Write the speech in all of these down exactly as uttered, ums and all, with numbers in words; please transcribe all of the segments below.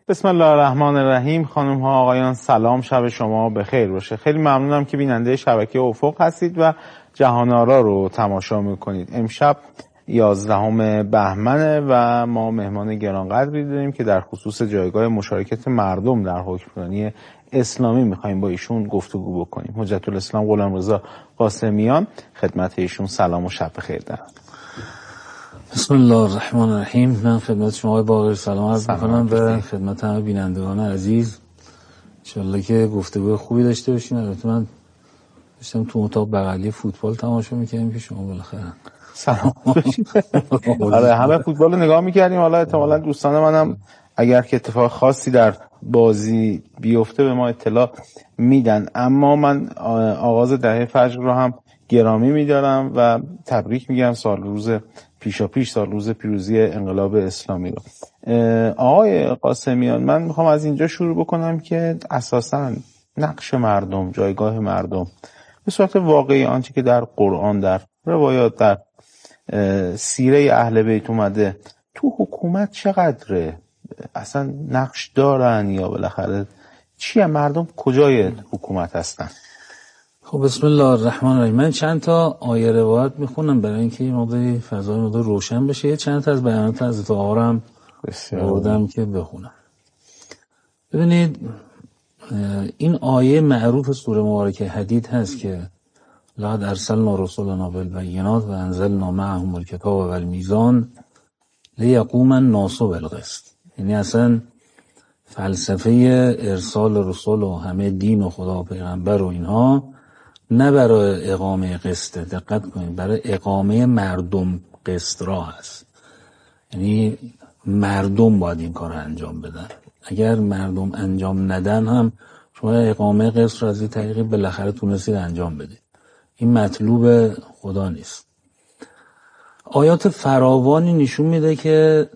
بسم الله الرحمن الرحیم. خانم ها آقایان سلام، شب شما بخیر باشه. خیلی ممنونم که بیننده شبکه افق هستید و جهان آرا رو تماشا میکنید. امشب یازدهم بهمنه و ما مهمان گرانقدری داریم که در خصوص جایگاه مشارکت مردم در حکمرانی اسلامی میخوایم با ایشون گفتگو بکنیم. حجت الاسلام غلامرضا قاسمیان خدمت ایشون سلام و شب بخیر دارم. بسم الله الرحمن الرحیم. من خدمت شما آقای باقری سلام عرض می‌کنم و خدمت همه بینندگان عزیز. انشالله که گفتگو خوبی داشته باشیم. البته من داشتم تو اتاق بغلی فوتبال تماشا می‌کردیم که شما بالاخره سلام باشید. آره همه فوتبال رو نگاه می‌کردیم. حالا احتمالاً دوستان منم اگر که اتفاق خاصی در بازی بیفته به ما اطلاع میدن. اما من آغاز دهه فجر رو هم گرامی می‌دارم و تبریک میگم سال روز پیشا پیش سال روز پیروزی انقلاب اسلامی رو. آقای قاسمیان، من میخوام از اینجا شروع بکنم که اساساً نقش مردم، جایگاه مردم به صورت واقعی آنچه که در قرآن، در روایات، در سیره اهل بیت اومده تو حکومت چقدره؟ اصلا نقش دارن یا بالاخره چیه؟ مردم کجای حکومت هستن؟ خب بسم الله الرحمن الرحیم. من چند تا آیه روایت میخونم برای اینکه این موضوع فضای موضوع روشن بشه. چند تا از بیانات حضرت آقا رو هم بردم که بخونم. ببینید این آیه معروف سوره مبارکه حدید هست که لقد ارسلنا رسولنا بالبینات و انزلنا معهم الکتاب والمیزان لیقوم الناس بالقسط. یعنی اصلا فلسفه ارسال رسول و همه دین و خدا و پیغمبر و اینها نه برای اقامه قسط، دقت کنید، برای اقامه مردم قسط را هست. یعنی مردم باید این کار رو انجام بدن. اگر مردم انجام ندن هم شما اقامه قسط را از این طریقی بالاخره تونستید انجام بدید. این مطلوب خدا نیست. آیات فراوانی نشون میده که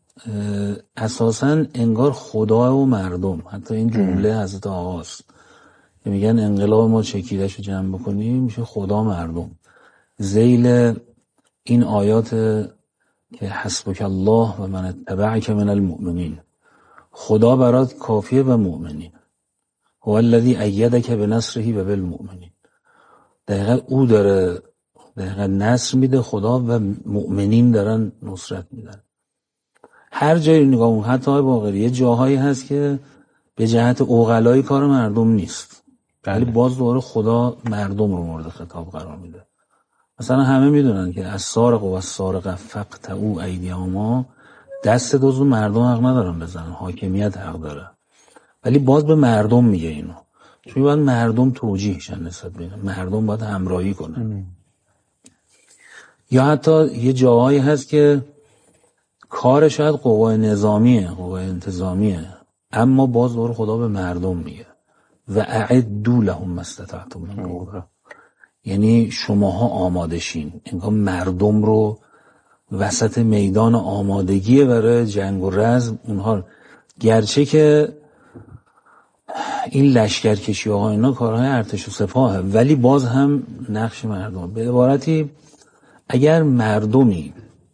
اساساً انگار خدا و مردم، حتی این جمله حضرت آقاست که میگن انقلاب ما چکیده‌شو جمع بکنیم میشه خدا مردم. ذیل این آیات که حسبک الله و من اتبعک من المؤمنین، خدا برات کافیه و مؤمنین، هو الذی ایدک بنصره و بالمؤمنین. دقیقا او داره دقیقا نصر میده، خدا و مؤمنین دارن نصرت میدن. هر جایی نگاه اون حتی های باقری یه جاهایی هست که به جهت عقلایی کار مردم نیست، ولی باز دوباره خدا مردم رو مورد خطاب قرار میده. مثلا همه میدونن که از سارق و از سارق فقطعوا ایدیهما، دست دزد مردم حق ندارن بزنن، حاکمیت حق داره، ولی باز به مردم میگه اینو، چون باید مردم توجیه شن نسبت به اینو، مردم باید همراهی کنن. یا حتی یه جاهایی هست که کار شاید قوای نظامیه، قوای انتظامیه، اما باز دوباره خدا به مردم میگه و اعدوا لهم ما استطعتم من قوة. یعنی شماها آماده شین. انگار مردم رو وسط میدان آمادگیه برای جنگ و رزم اونها، گرچه که این لشکرکشی ها اینا کارهای ارتش و سپاهه، ولی باز هم نقش مردم. به عبارتی اگر مردمی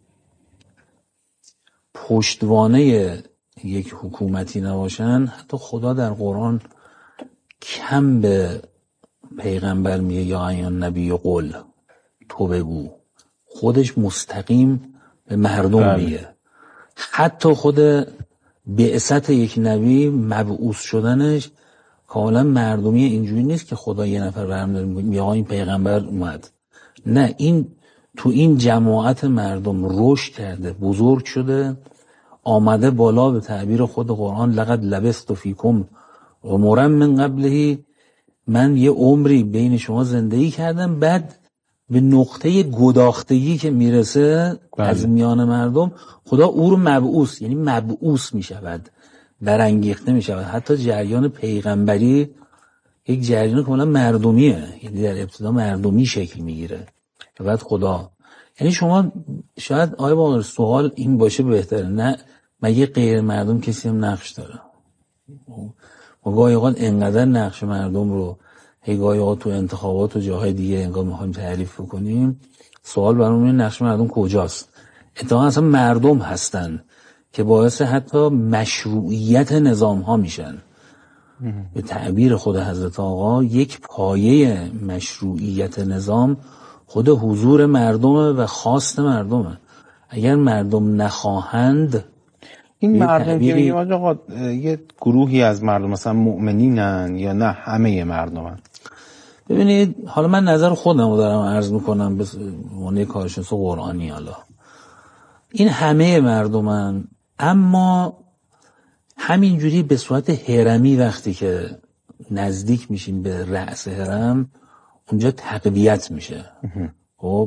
پشتوانه یک حکومتی نباشن، حتی خدا در قرآن کم به پیغمبر میگه یا ایان نبی و قل، تو بگو، خودش مستقیم به مردم میگه. حتی خود بعثت یک نبی، مبعوث شدنش کاملا مردمی، اینجوری نیست که خدا یه نفر برمی‌داره میگه آقا این پیغمبر اومد. نه، این تو این جماعت مردم رشد کرده، بزرگ شده، آمده بالا. به تعبیر خود قرآن لقد لبثت فیکم عمرا من قبله، من یه عمری بین شما زندگی کردم. بعد به نقطه گداختگی که میرسه بله. از میان مردم خدا او رو مبعوث، یعنی مبعوث میشود، برانگیخته میشود. حتی جریان پیغمبری یک جریان کاملا مردمیه، یعنی در ابتدا مردمی شکل میگیره و بعد خدا. یعنی شما شاید آیا با سوال این باشه بهتره، نه مگه غیر مردم کسی هم نقش داره؟ ما گاهی اوقات انقدر نقش مردم رو هی گاهی اوقات تو انتخابات و جاهای دیگه انگار میخوایم تعریف بکنیم، سوال برامون اینه نقش مردم کجاست؟ اتفاقا اصلا مردم هستن که باعث حتی مشروعیت نظام ها میشن. به تعبیر خود حضرت آقا یک پایه مشروعیت نظام خود حضور مردمه و خواست مردمه. اگر مردم نخواهند، این مردم تعبیری... که میگیم آقا یه گروهی از مردم مثلا مؤمنینن یا نه همه مردمن؟ ببینید حالا من نظر خودم رو دارم عرض میکنم به عنوان کارشناس قرآنی. حالا این همه مردمن، اما همینجوری به صورت هرمی وقتی که نزدیک میشیم به رأس هرم اونجا تقویت میشه. خب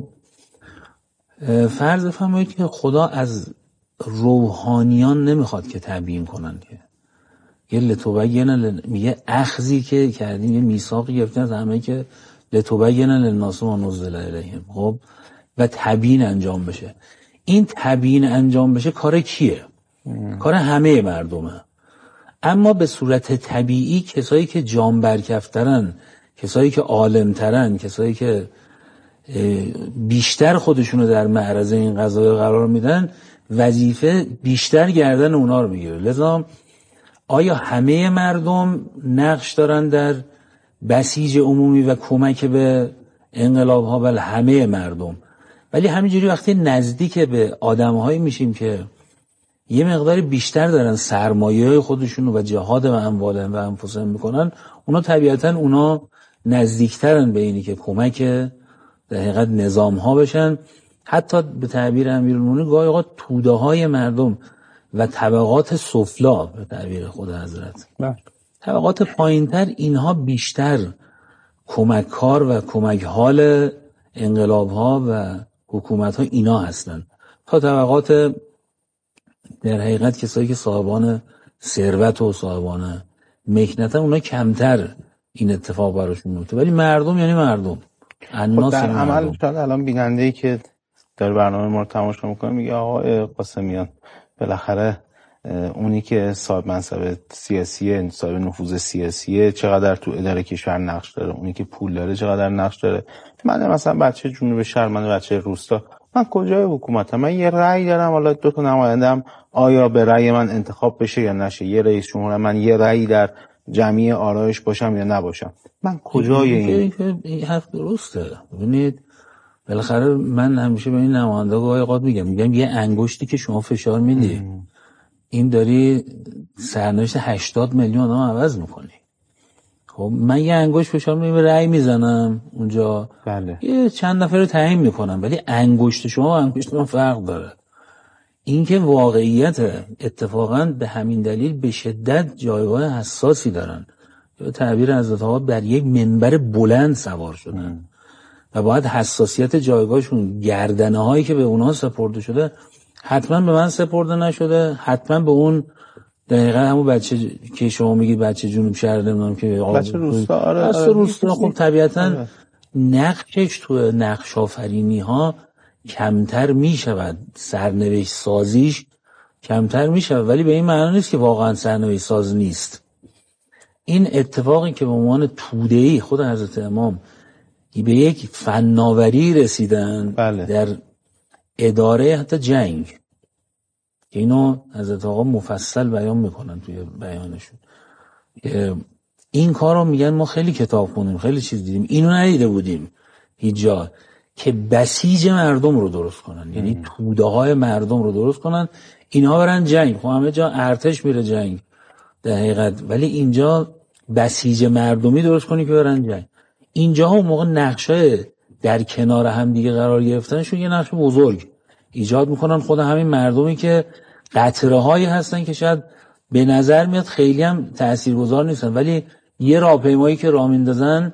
فرض فرمایید که خدا از روحانیان نمیخواد که تبیین کنن، که یه لتوبین میگه اخذی که کردیم، یه میثاقی گرفتن از همه که لتوبین للناس ما نزل الیهم، خب و تبیین انجام بشه. این تبیین انجام بشه کار کیه؟ ام. کار همه مردمه. اما به صورت طبیعی کسایی که جان برکفترن، کسایی که عالمترن، کسایی که بیشتر خودشونو در معرض این قضایا قرار میدن، وظیفه بیشتر گردن اونا رو میگیره. لذا آیا همه مردم نقش دارن در بسیج عمومی و کمک به انقلاب ها؟ بله همه مردم. ولی همینجوری وقتی نزدیک به آدم هایی میشیم که یه مقدار بیشتر دارن سرمایه های خودشون و جهاد و اموالهم و انفسهم میکنن، اونا طبیعتا اونا نزدیکترن به اینی که کمک در حقیقت نظام ها بشن. حتی به تعبیر امیرالمومنین گاهی اوقات توده های مردم و طبقات سفلا، به تعبیر خود حضرت نه. طبقات پایینتر، اینها بیشتر کمککار و کمک حال انقلاب ها و حکومت ها اینا هستن، تا طبقات در حقیقت کسایی که صاحبان ثروت و صاحبان مکنت، اونا کمتر این اتفاق براشون میفته. ولی مردم یعنی مردم. خب در عمل شاید الان بیننده‌ای که در برنامه ما رو تماشا میکنه میگه آقا قاسمیان بالاخره اونی که صاحب منصب سیاسیه، صاحب نفوذ سیاسیه، چقدر تو اداره کشور نقش داره؟ اونی که پول داره چقدر نقش داره؟ من مثلا بچه جنوب شهر، من بچه روستا، من کجای حکومتم؟ من یه رأی دارم، حالا دو تا نماینده‌ام، آیا به رأی من انتخاب بشه یا نشه؟ یه رئیس جمهور، من یه رأی در جمعی آرایش باشم یا نباشم؟ من کجای این؟ این حرف درسته. ببینید بالاخره من همیشه به این نماینده گاهی اوقات میگم میگم یه انگشتی که شما فشار میدی، این داری سرنوشت هشتاد میلیون آدم عوض میکنی. خب من یه انگشت فشار میدم، رأی میزنم اونجا، بله. یه چند نفر رو تعیین میکنم، ولی انگشت شما و انگشت من فرق داره. این که واقعیت اتفاقا به همین دلیل به شدت جایگاه حساسی دارن. به تعبیر حضرت آقا در یک منبر بلند سوار شدن ام. و باید حساسیت جایگاهشون، گردنه هایی که به اونها سپرده شده حتما به من سپرده نشده، حتما به اون دقیقا همون بچه که شما میگید بچه جنوب شهر نمیدونم که بچه روستا، آره آره روستا، خب طبیعتا نقشش تو نقش آفرینی ها کمتر میشود، سرنوشت سازیش کمتر میشود، ولی به این معنی نیست که واقعا سرنوشت ساز نیست. این اتفاقی که به عنوان توده‌ای خود حضرت امام به یک فناوری رسیدن بله. در اداره حتی جنگ، که اینو حضرت آقا مفصل بیان میکنن توی بیانشون. این کار رو میگن ما خیلی کتاب خوندیم، خیلی چیز دیدیم، اینو ندیده بودیم هیچ جا، که بسیج مردم رو درست کنن، یعنی توده های مردم رو درست کنن، اینها برن جنگ. خب همه جا ارتش میره جنگ در حقیقت، ولی اینجا بسیج مردمی درست کنی که برن جنگ. اینجا هم موقع نقشه در کنار هم دیگه قرار گرفتنشون یه نقش بزرگ ایجاد میکنن. خود همین مردمی که قطره هایی هستن که شاید به نظر میاد خیلی هم تاثیرگذار نیستن، ولی یه راهپیمایی که راه میندازن،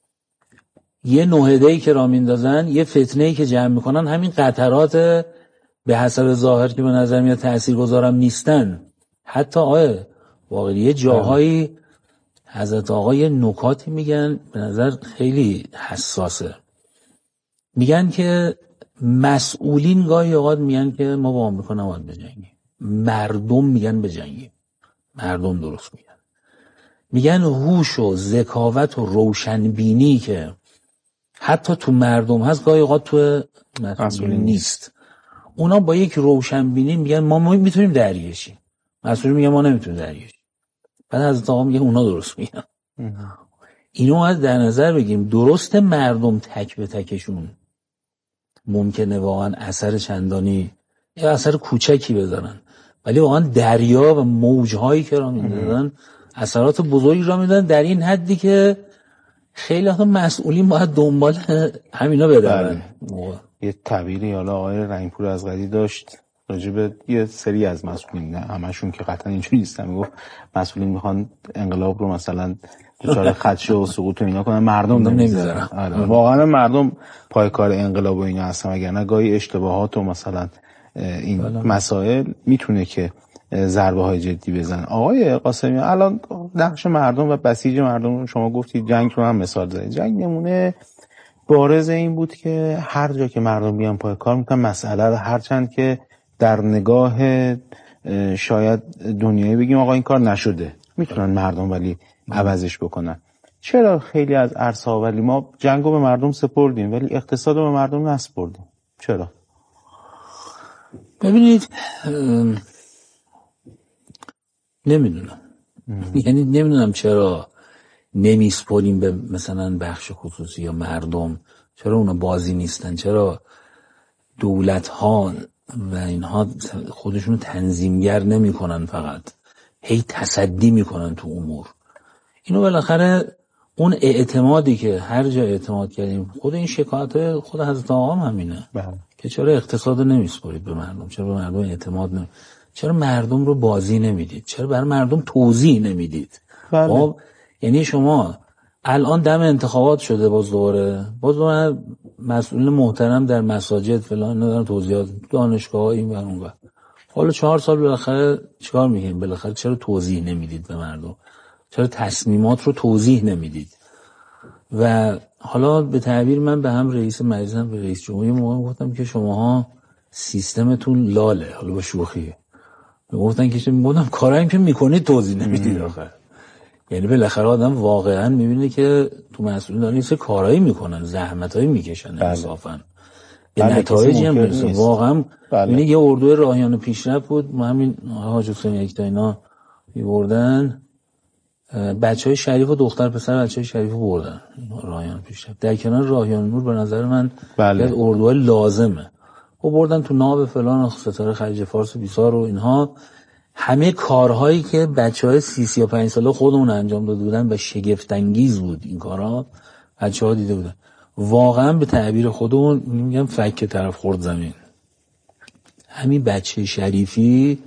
یه نهده‌ای که راه میندازن، یه فتنه‌ای که جمع میکنن، همین قطرات به حسب ظاهر که به نظر میاد تاثیرگذارم نیستن. حتی آیه واقعی یه جاهایی حضرت آقا یه نکاتی میگن به نظر خیلی حساسه. میگن که مسئولین گاهی اوقات میگن که ما با آمریکا نباید بجنگیم، مردم میگن بجنگیم، مردم درست میگن. میگن هوش و ذکاوت و روشنبینی که حتی تو مردم هست گاهی اوقات تو مسئولین نیست. اونا با یک روشنبینی میگن ما, ما میتونیم درگیر شیم، مسئولین میگن ما نمیتونیم درگیر شیم. بعد حضرت آقا میگه اونا درست میگن. اینو باید در نظر بگیریم. درست مردم تک به تکشون ممکنه واقعا اثر چندانی یا اثر کوچکی بذارن، ولی واقعا دریا و موجهایی که را میدادن اثرات بزرگی را میدادن، در این حدی که خیلی ها مسئولین باید دنبال همینا بدارن. یه تعبیری حالا آقای رنگپور از قدی داشت راجب یه سری از مسئولین، نه همشون که قطعا اینجوری نیستن، میگفت مسئولین میخوان انقلاب رو مثلا دچار خدشه و سقوط و اینا کنن، مردم نمیذارن. آره واقعا مردم پای کار انقلاب و اینا هستن، وگرنه گاهی اشتباهات و مثلا این بله. مسائل میتونه که ضربه های جدی بزنه. آقای قاسمی الان نقش مردم و بسیج مردم رو شما گفتید، جنگ رو هم مثال زدید. جنگ نمونه بارز این بود که هر جا که مردم بیان پای کار میتونن مسئله رو، هرچند که در نگاه شاید دنیایی بگیم آقا این کار نشده، میتونن مردم ولی عوضش بکنن. چرا خیلی از عرصه‌ها ولی ما جنگو به مردم سپردیم ولی اقتصاد رو به مردم نسپردیم؟ چرا؟ ببینید نمیدونم یعنی نمیدونم چرا نمیسپریم به مثلا بخش خصوصی یا مردم، چرا اونا بازی نیستن، چرا دولت ها و اینها خودشونو تنظیمگر نمی کنن، فقط هی تصدی میکنن تو امور. اینو بالاخره اون اعتمادی که هر جا اعتماد کردیم، خود این شکایت های خود حضرت آقا هم همینه بله. که چرا اقتصاد نمیسپرید به مردم، چرا به مردم اعتماد نمی... چرا مردم رو بازی نمیدید، چرا برای مردم توضیح نمیدید. بله. خب یعنی شما الان دم انتخابات شده، باز دوباره باز دوباره مسئولین محترم در مساجد فلان ندارن توضیحات، دانشگاه این و اون و حالا چهار سال بالاخره چیکار میکنیم؟ بالاخره چرا توضیح نمیدید به مردم؟ چرا تصمیمات رو توضیح نمیدید؟ و حالا به تعبیر من به هم رئیس مجلس هم به رئیس جمهوری موقع گفتم که شماها سیستمتون لاله، حالا با شوخی گفتن که میگفتم کارایی که میکنید توضیح نمیدید آخر. یعنی بالاخره آدم واقعا میبینه که تو مسئولین دارن یه سری کارایی میکنن، زحمتایی میکشن انصافا به نتایجی هم برسه. واقعا ببینید یه اردوی راهیان پیشرفت بود، ما همین حاج حسین یکتا اینا میبردن بچهای شریف و دختر پسر بچهای شریف رو بردن راهیان پیشرفت، در کنار راهیان نور به نظر من بله. یه اردوهای لازمه و بردن تو ناب فلان ستاره خلیج فارس و بیسار و اینها. همه کارهایی که بچهای سی سی و پنج ساله خودمون انجام داده بودن و شگفت انگیز بود این کارها، بچه‌ها دیده بودن. واقعا به تعبیر خودمون میگم فک طرف خورد زمین. همین بچه شریفی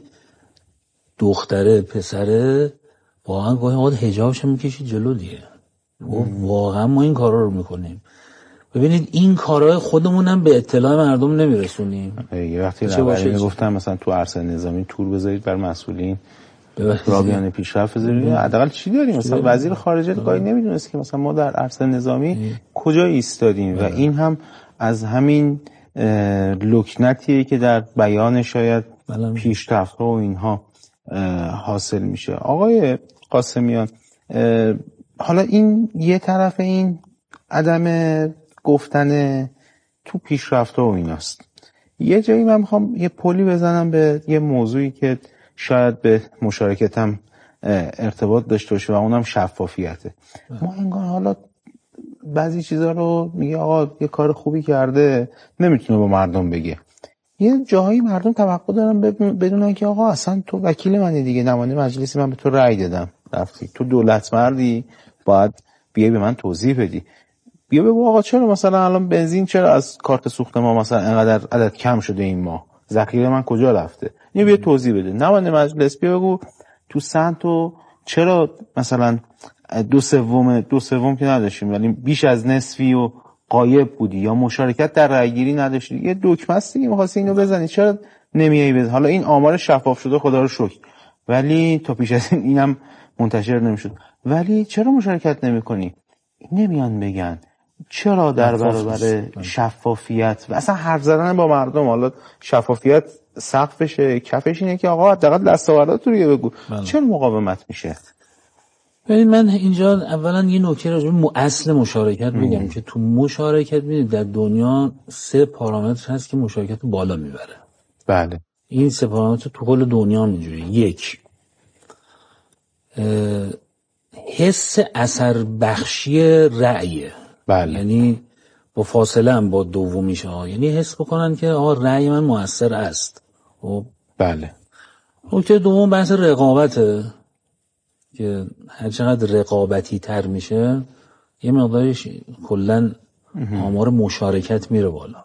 دختره پسره واقعا گاهی اوقات حجابش هم میکشید جلو دیگه. واقعا ما این کارا رو میکنیم. ببینید این کارهای خودمون هم به اطلاع مردم نمیرسونیم. یه وقتی رهبری میگفتن مثلا تو عرصه نظامی تور بذارید بر مسئولین، راهیان پیشرفت بذارید، حداقل چی داریم؟ مثلا وزیر خارجه گاهی نمیدونست که مثلا ما در عرصه نظامی کجا ایستادیم و این هم از همین لکنتیه که در بیان شاید پیشرفت‌ها و اینها حاصل میشه. آقای قاسمیان حالا این یه طرف این عدم گفتن تو پیشرفت و ایناست. یه جایی من میخوام یه پلی بزنم به یه موضوعی که شاید به مشارکتم ارتباط داشته باشه و اونم شفافیته. ما انگار حالا بعضی چیزا رو میگه آقا یه کار خوبی کرده نمیتونه با مردم بگه. یه جاهایی مردم توقع دارن بدونن که آقا اصلا تو وکیل منی دیگه، نماینده مجلسی، من به تو رأی دادم، رفتی تو دولت مردی، باید بیای به من توضیح بدی. بیا بگو آقا چرا مثلا الان بنزین چرا از کارت سوخت ما مثلا اینقدر عدد کم شده این ماه، ذخیره من کجا رفته، اینو بیا توضیح بده. نماینده مجلس بیا بگو تو سنت تو چرا مثلا دو سوم دو سوم که نداشتیم ولی بیش از نصفی و غایب بودی یا مشارکت در رأی گیری نداشتی، یه دکمه است دیگه می‌خواستی اینو بزنی، چرا نمیای بزنی؟ حالا این آمار شفاف شده خدا رو شکر، ولی تا پیش از این اینم منتشر نمیشد. ولی چرا مشارکت نمی‌کنی؟ نمیان بگن. چرا در برابر شفافیت و اصلا حرف زدن با مردم، حالا شفافیت سقفشه کفش اینه که آقا حداقل دستاوردات رو بگو، چرا مقاومت میشه؟ ببین من اینجا اولا یه نکته راجع به اصل مشارکت بگم که تو مشارکت می‌بینید در دنیا سه پارامتر هست که مشارکت بالا میبره. بله. این سه پارامتر تو کل دنیا اینجوری. یک، حس اثر بخشی رأیه. بله. یعنی با فاصله هم با دومیش ها، یعنی حس بکنن که آقا رأی من مؤثر است. خب بله. نکته دوم بحث رقابته که هر چقدر رقابتی تر میشه یه مقدارش کلن آمار مشارکت میره بالا.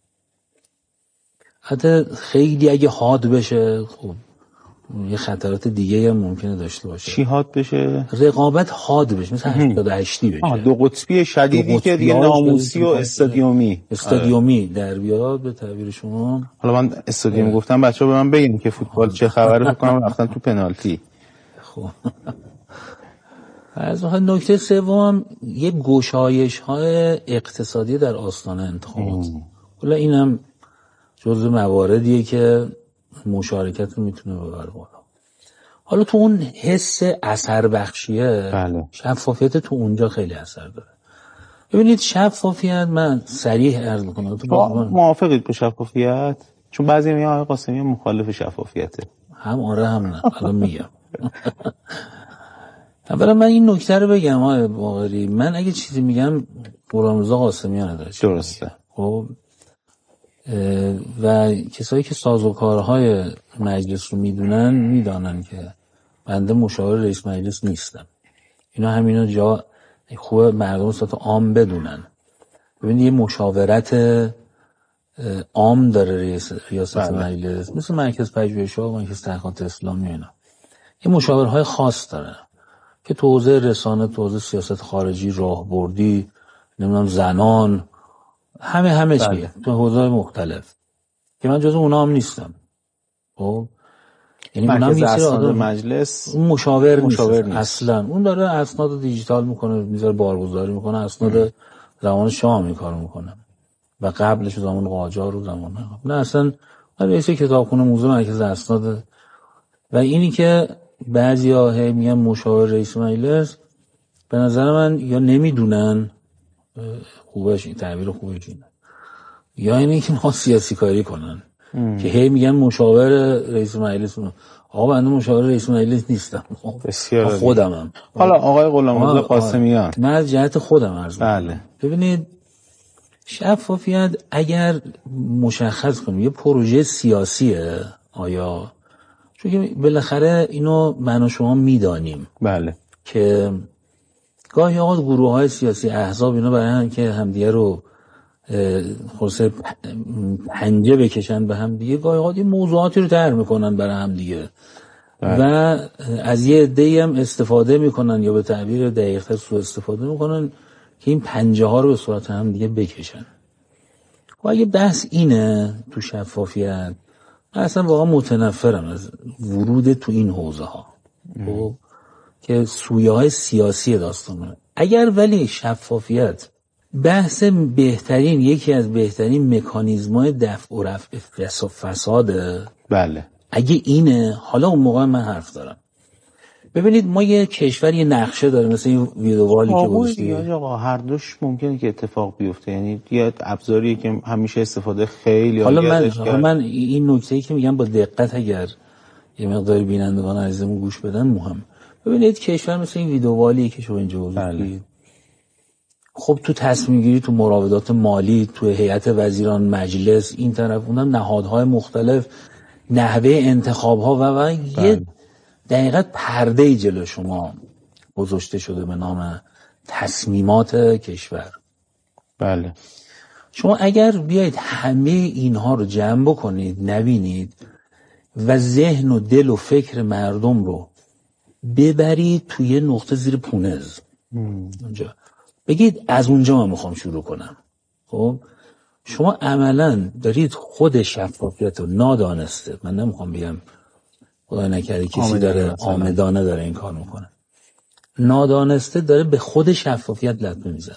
حتی خیلی اگه حاد بشه خب یه خطرات دیگه هم ممکنه داشته باشه. چی حاد بشه؟ رقابت حاد بشه، مثل هشتاد و هشتی بشه. آه دو قطبی شدیدی دو که دیگه ناموسی و استادیومی استادیومی در بیاد به تعبیر شما. حالا من استادیوم گفتم بچه‌ها به من بگین که فوتبال چه خبره، بکنم رفتن تو پنالتی. خب از اون نکته سوم یه گشایش‌های اقتصادی در آستانه انتخابات. حالا اینم جزو مواردیه که مشارکت رو میتونه ببره بالا. حالا تو اون حس اثر بخشیه، بله. شفافیت تو اونجا خیلی اثر داره. ببینید شفافیت، من صریح عرض میکنم تو با موافقید با شفافیت؟ چون بعضی میگن آقای قاسمی مخالف شفافیته. هم آره هم نه. الان میگم. اولا من این نکته رو بگم آقای باقری، من اگه چیزی میگم غلامرضا قاسمیان نداره. درسته. خب و کسایی که سازوکارهای مجلس رو میدونن میدانن که بنده مشاور رئیس مجلس نیستم. اینا همینا جا خوبه مردم سطح عام بدونن. ببینید یه مشاورت عام داره رئیس ریاست بله. مجلس، مثل مرکز پژوهش‌ها و مرکز تحقیقات اسلامی اینا. یه مشاورهای خاص داره که تو حوزه رسانه، تو حوزه سیاست خارجی، راهبردی، نمیدونم زنان، همه همه بله. چیه تو حوزه‌های مختلف که من جزو اونها هم نیستم. خب یعنی مرکز اسناد مجلس مشاور, مشاور نیست. نیست اصلا. اون داره اسناد دیجیتال میکنه، میذاره بارگذاری میکنه، اسناد زمان شاه می کارو میکنه و قبلش زمان قاجار و زمان نه اصلا رئیس کتابخونه موزه مرکز اسناد. و اینی که بعضیا هی میگن مشاور رئیس مجلس، به نظر من یا نمیدونن خوبش، این تعبیر خوبش اینه، یا اینی که ما سیاسی کاری کنن ام. که هی میگن مشاور رئیس مجلس. آقا بنده مشاور رئیس مجلس نیستم، بسیار خودمم. حالا آقای غلامرضا قاسمیان، من از جهت خودم عرض می‌کنم. بله. ببینید شفافیت اگر مشخص کنیم یه پروژه سیاسیه، آیا چون که بالاخره اینو من و شما میدانیم بله که گاهی اوقات گروه‌های سیاسی، احزاب، اینا برای هم که همدیگه رو خلاصه پنجه بکشن به هم دیگه، گاهی اوقات این موضوعاتی رو طرح میکنن برای هم دیگه و از یه عده‌ای هم استفاده میکنن یا به تعبیر دقیق‌تر سوء استفاده میکنن که این پنجه ها رو به صورت هم دیگه بکشن. و اگه بحث اینه تو شفافیت، من اصلا واقعا متنفرم از ورود تو این حوزه ها خب که سویه های سیاسی داستانه. اگر ولی شفافیت بحث بهترین، یکی از بهترین مکانیزم‌های دفع و رفع فساده، بله اگه اینه، حالا اون موقع من حرف دارم. ببینید ما یه کشور یه نقشه داره، مثل این ویدیوالی که گذاشتی. آقا هر دوش ممکنه که اتفاق بیفته، یعنی یه ابزاریه که همیشه استفاده خیلی حالا من حالا من این نکته‌ای که میگم با دقت اگر یه مقداری بینندگان عزیزمون گوش بدن مهم. ببینید کشور مثل این ویدیوالی که شما اینجا گذاشتید، خب تو تصمیم گیری، تو مراودات مالی، تو هیئت وزیران، مجلس، این طرف اونم نهادهای مختلف، نحوه انتخاب‌ها و و یه دقیقاً پرده‌ای جلو شما گذاشته شده به نام تصمیمات کشور. بله. شما اگر بیایید همه اینها رو جمع بکنید، نبینید و ذهن و دل و فکر مردم رو ببرید توی نقطه زیر پونز اونجا، بگید از اونجا من میخوام شروع کنم، خب شما عملاً دارید خود شفافیت رو نادانسته، من نمیخوام بگم خدای نکرده کسی داره آمدانه داره این کار میکنه، نادانسته داره به خود شفافیت لطمه میزنه.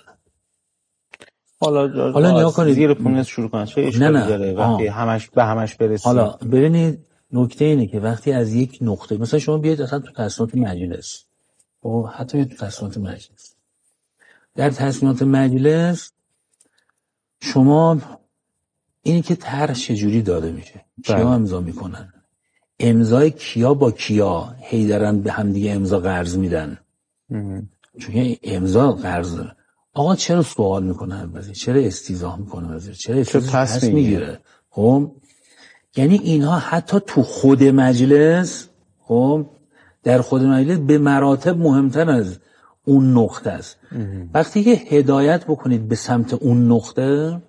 حالا حالا نیا کنید زیر پونز شروع کنن چه اشکالی داره وقتی همش به همش برسید؟ حالا ببینید نکته اینه که وقتی از یک نقطه، مثلا شما بیاید اصلا تو تصمیمات مجلس، و حتی تو تصمیمات مجلس، در تصمیمات مجلس شما اینی که طرح چجوری داده میشه، کیا امضا میکنن، امضای کیا با کیا هی دارن به هم دیگه امضا قرض میدن. چون امضا قرض آقا چرا سوال میکنه وزیر، چرا استیضاح میکنه وزیر، چرا پس میگیره. خب یعنی اینها حتی تو خود مجلس، خب در خود مجلس به مراتب مهمتر از اون نقطه است. وقتی که هدایت بکنید به سمت اون نقطه،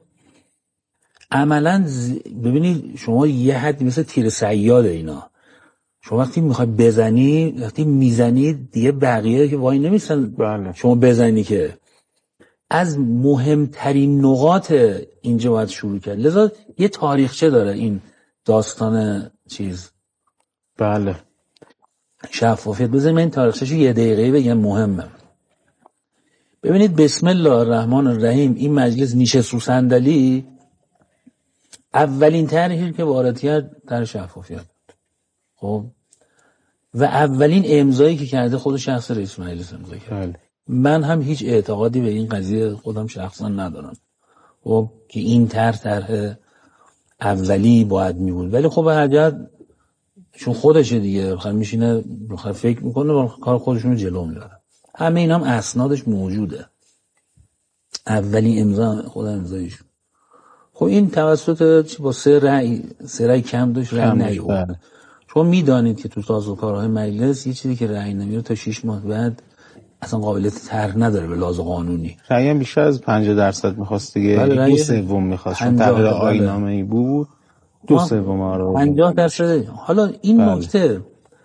عملا ز... ببینید شما یه حدی مثل تیر صیاد اینا، شما وقتی میخوای بزنی، وقتی میزنید دیگه بقیه که وای نمیستن بله. شما بزنی که از مهمترین نقاط اینجا باید شروع کرد. لذا یه تاریخچه داره این داستان چیز بله شفافیت. بذارید من این تاریخچه‌شو یه دقیقه بگم، مهمه. ببینید بسم الله الرحمن الرحیم این مجلس نشست رو صندلی، اولین طرحی که وارد کرد طرح شفافیت. خب و اولین امضایی که کرده خود شخص رئیس مجلس امضا کرد. من هم هیچ اعتقادی به این قضیه خودم شخصا ندارم خب که این طرح طرح اولی باید می بود، ولی خب هر جهت چون خودشه دیگه، بخاطر میشینه بخاطر فکر میکنه کار خودشونو جلو میبره. همه این هم اسنادش موجوده، اولین امضا خود امضایش. خب این توسط چی با سه رأی سه رأی کم داشت، رأی نیورد. شما میدانید که تو سازوکارهای مجلس یه چیزی که رأی نمیاره تا شش ماه بعد اصلا قابلیت طرح نداره به لحاظ قانونی. رأی هم بیشتر از پنجاه درصد می‌خواست دیگه، دو سوم می‌خواست، چون تغییر آیین‌نامه‌ای بود دو سوم رو پنجاه درصد. حالا این بله. نکته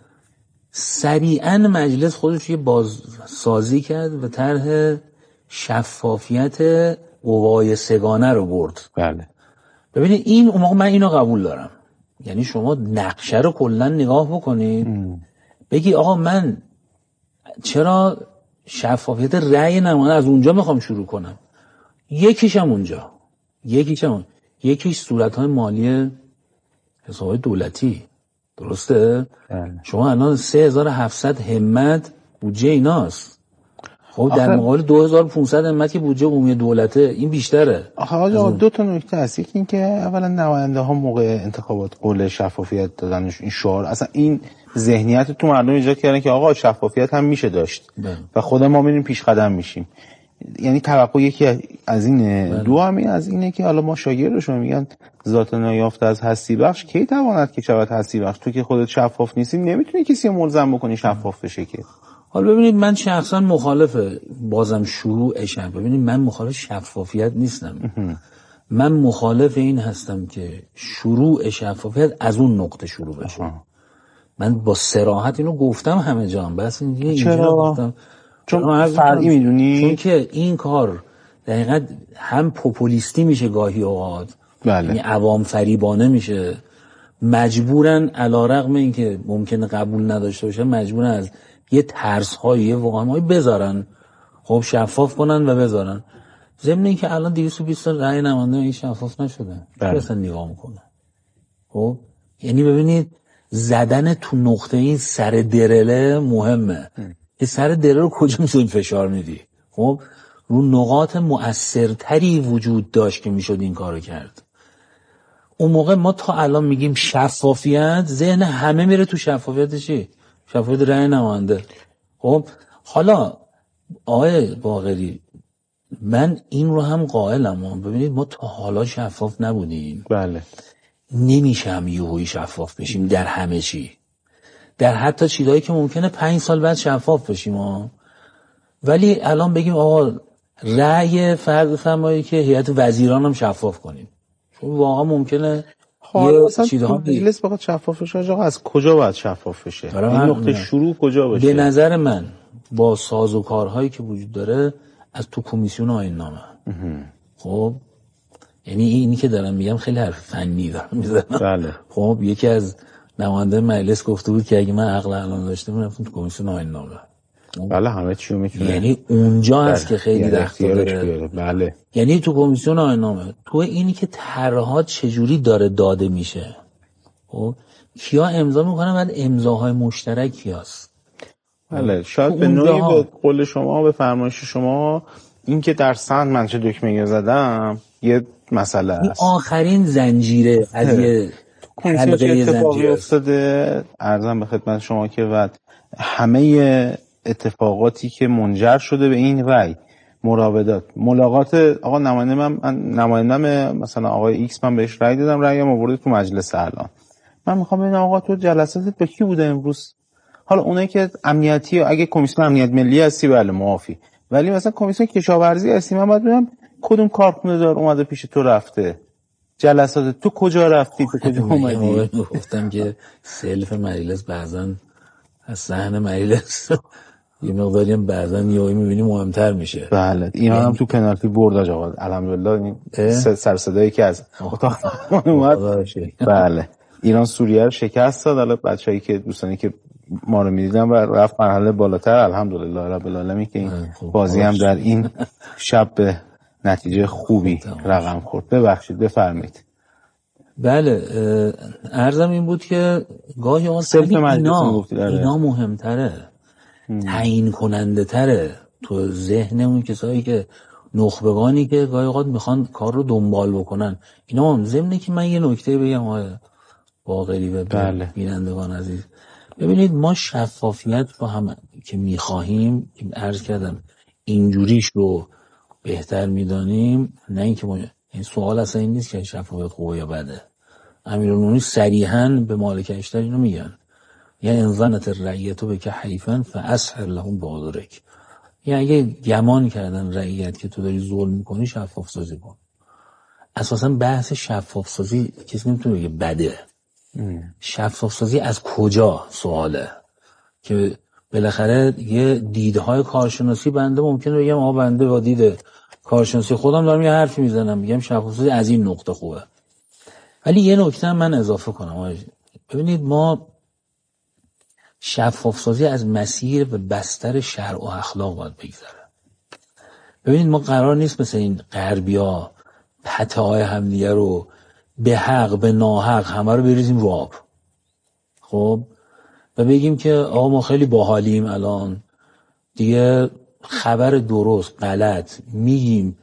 سریعا مجلس خودش یه بازسازی کرد و طرح شفافیت قوای سگانه رو برد. بله. ببینید این اون موقع من اینو قبول دارم، یعنی شما نقشه رو کلا نگاه بکنید ام. بگی آقا من چرا شفافیت رأی نماینده از اونجا میخوام شروع کنم، یکیش هم اونجا، یکیش هم یکیش صورت‌های مالی حساب‌های دولتی، درسته؟ بله. شما الان سه هزار و هفتصد همت بودجه ایناست، خب در مقابل دو هزار و پانصد همت که بودجه عمومی دولته، این بیشتره. آخه آقا دو تا نکته هست، یکی این که اولا نماینده ها موقع انتخابات قول شفافیت دادنش، این شعار اصلا این ذهنیت تو مردم ایجاد کردن که آقا شفافیت هم میشه داشت بله. و خود ما میریم پیش قدم میشیم. یعنی توقع یکی از این بله. دو همین از اینه که حالا ما شاگردشون میگن ذات نیافته از هستی بخش کی تواند که شود هستی بخش، تو که خودت شفاف نیستی نمیتونی کسی ملزم بکنی شفاف بشه که. حالا ببینید من شخصا مخالف بازم شروعشم، ببینید من مخالف شفافیت نیستم، من مخالف این هستم که شروع شفافیت از اون نقطه شروع بشه. من با صراحت اینو گفتم همه جا، بس اینجا گفتم چون فرعی میدونی، چون که این کار دقیقاً هم پوپولیستی میشه گاهی اوقات، بله. یعنی عوام فریبانه میشه، مجبورن علیرغم اینکه ممکنه قبول نداشته باشه مجبورن از یه ترس‌های یه واقعاً بذارن، خب شفاف کنن و بذارن. ضمن اینکه الان دویست و بیست رأی نماینده این شفاف نشده، چرا اصلا نگاه میکنه؟ خب یعنی ببینید زدن تو نقطه این سر درله مهمه. این سر درله رو کجا میشد فشار میدی؟ خب رو نقاط مؤثرتری وجود داشت که میشد این کارو کرد. اون موقع ما تا الان میگیم شفافیت، ذهن همه میره تو شفافیت چی؟ شفافیت رأی نماینده. خب حالا آقای باقری من این رو هم قائلم، ببینید ما تا حالا شفاف نبودیم. بله. نمیشه هم یهویی شفاف بشیم در همه چی، در حتی چیزایی که ممکنه پنج سال بعد شفاف بشیم ها. ولی الان بگیم آقا رأی فرض فرمایید که هیئت وزیران هم شفاف کنیم، چون واقعا ممکنه حالا اصلا چیزها مجلس بخواد شفاف بشه، آقا از کجا باید شفاف بشه؟ این نقطه شروع کجا باشه؟ به نظر من با سازوکارهایی که وجود داره از تو کمیسیون آیین‌نامه. خب یعنی اینی که دارم میگم خیلی حرف فنی دارم میزنم. بله. خب یکی از نماینده مجلس گفته بود که اگه من عقل الان داشتم میرفتم تو کمیسیون آیین‌نامه. بله همه چیو میتونه، یعنی اونجا هست که خیلی دخت داره. بله. یعنی تو کمیسیون آیین‌نامه تو اینی که طرح‌ها چجوری داره داده میشه، خب کیا امضا میکنن، بعد امضاهای مشترک کیاست. بله شاید به نوعی به قول شما به فرمایش شما این که در سند من چه دکمه زدم یه مسئله این است. آخرین زنجیره از یه حلقه اتفاقی افتاده عرضم به خدمت شما که و همه اتفاقاتی که منجر شده به این رأی، مراودات، ملاقات آقا نماینده من, من نمایندم مثلا آقای ایکس من بهش رأی دادم، رأیم آورده تو مجلس الان. من میخوام ببینم آقا تو جلساتت به کی بوده امروز؟ حالا اونایی که امنیتی، اگه کمیسیون امنیت ملی هستی بله موافی، ولی مثلا کمیسیون کشاورزی هستی من باید ببینم کدوم کارخونه دار اومده پیش تو رفته، جلسات تو کجا رفتی، تو کجا اومدی؟ گفتم که سلف مجلس بعضن از صحن مجلس یه مقداری هم بعضن یهو میبینی مهمتر میشه. بله اینا هم تو پنالتی برد آقا الحمدلله. این سر صدایی که از اتاق اومد بله ایران سوریه رو شکست داد. حالا بچه‌ای که دوستانی که ما رو می‌دیدن و رفت مرحله بالاتر الحمدلله رب العالمین که این بازی هم در این شب به نتیجه خوبی رقم خورد. ببخشید بفرمایید. بله عرضم این بود که گاهی آن اینا اینا مهمتره، تعیین کننده تره تو ذهن اون کسایی که نخبگانی که گاهی اوقات میخوان کار رو دنبال بکنن. اینا هم ضمن که من یه نکته بگم آقای باقری و بله. بینندگان عزیز، ببینید ما شفافیت رو هم که میخواهیم، عرض کردم اینجوریش رو بهتر میدانیم، نه اینکه ما این سوال اصلا این نیست که شفافیت خوبه یا بده. امیرالمومنین صریحاً به مالک اشتر اینو میگن، یا انظنت رعیتو به که حیفن فاسحر لهم بادرک، یعنی اگه گمان کردن رعیت که تو داری ظلم میکنی شفاف سازی کن. اساساً بحث شفاف سازی کسی نمیتونه بگه بده. شفاف سازی از کجا سواله که بالاخره یه دیدهای کارشناسی بنده ممکنه بگم آقا بنده با دید کارشناسی خودم دارم یه حرفی میزنم میگم شفاف سازی از این نقطه خوبه. ولی یه نکته هم من اضافه کنم. ببینید ما شفاف سازی از مسیر و بستر شرع و اخلاق باید بگذره. ببینید ما قرار نیست مثل این غربی‌ها پته‌های همدیگه رو به حق به ناحق همه رو بریزیم رو آب، خب و بگیم که آقا ما خیلی باحالیم الان دیگه خبر درست غلط میگیم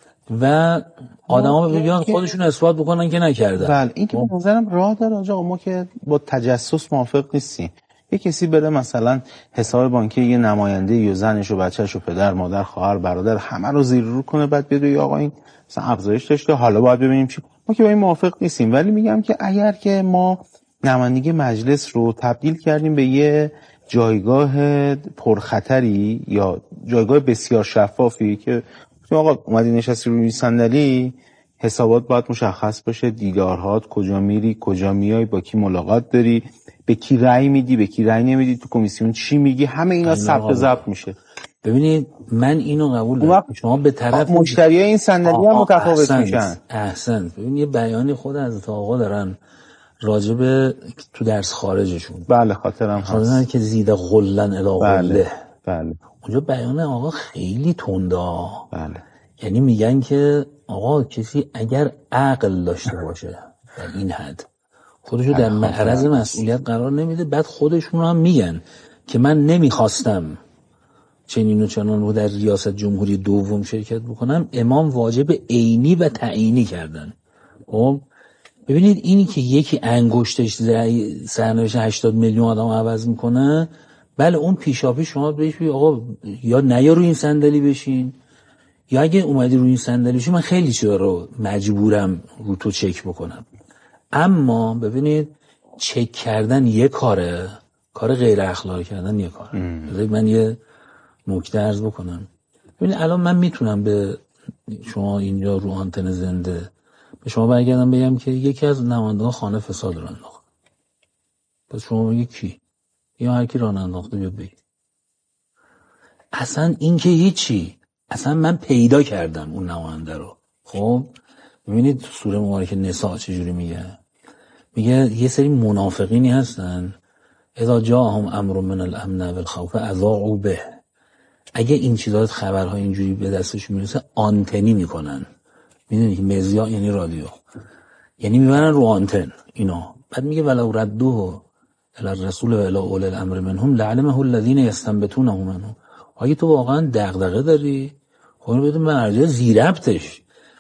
و آدما بیان خودشون اثبات بکنن که نکردن. بله این که به نظرم راه داره آقا. ما که با تجسس موافق نیستیم. یه کسی بره مثلا حساب بانکی یه نماینده یا زنش و بچه‌ش و پدر مادر خواهر برادر همه رو زیر رو کنه بعد بده آقا این مثلا افزایش داشته حالا باید ببینیم چی. ما که با این موافق نیستیم. ولی میگم که اگر که ما نمایندگی مجلس رو تبدیل کردیم به یه جایگاه پرخطری یا جایگاه بسیار شفافی که آقا اومدی نشستی روی صندلی، حسابات باید مشخص باشه، دیدارهات کجا میری کجا میای، با کی ملاقات داری، به کی رأی میدی به کی رأی نمیدی، تو کمیسیون چی میگی، همه اینا ثبت ضبط میشه. ببینید من اینو قبول دارم. شما به طرف مشتریای این صندلی هم متفاوت میشن. احسن. ببین یه بیانی خود حضرت آقا دارن راجب تو درس خارجشون. بله خاطرم هست که زیده غلن الی بله بله اونجا بیان آقا خیلی تنده. بله یعنی میگن که آقا کسی اگر عقل داشته باشه در این حد خودشو در معرض مسئولیت قرار نمیده، بعد خودشون هم میگن که من نمیخواستم چنین و چنان رو در ریاست جمهوری دوم شرکت بکنم، امام واجب عینی و تعیینی کردن. خب ببینید اینی که یکی انگشتش سرنوشت هشتاد میلیون آدم عوض میکنه، بله اون پیشاپی شما بهش بگید آقا یا نیا روی این صندلی بشین، یا اگه اومدی روی این صندلی شو من خیلی چیزا رو مجبورم رو تو چک بکنم. اما ببینید چک کردن یه کاره، کار غیر اخلاقی کردن یه کاره. من یه نکته عرض بکنم. ببینید الان من میتونم به شما اینجا رو آنتن زنده به شما برگردم بگم که یکی از نمایندگان خانه فساد رو انداخت. پس شما بگید کی؟ یا هر کی راه انداخته بیاد بگید. اصلا این که هیچی. اصلا من پیدا کردم اون نماینده رو. خب ببینید سوره مبارکه نساء چجوری میگه؟ میگه یه سری منافقینی هستن اذا جاءهم امر من الامن والخوف اذاعوا به. اگه این چیزا خبرها اینجوری به دستش میرسه آنتنی میکنن. میدونی که مزیا یعنی رادیو، یعنی میبرن رو آنتن اینا. بعد میگه ولو ردوه الی الرسول و الی اولی الامر منهم لعلمه الذین یستنبطونه منهم. اگه تو واقعا دغدغه داری خب بدون مرجع زیربطش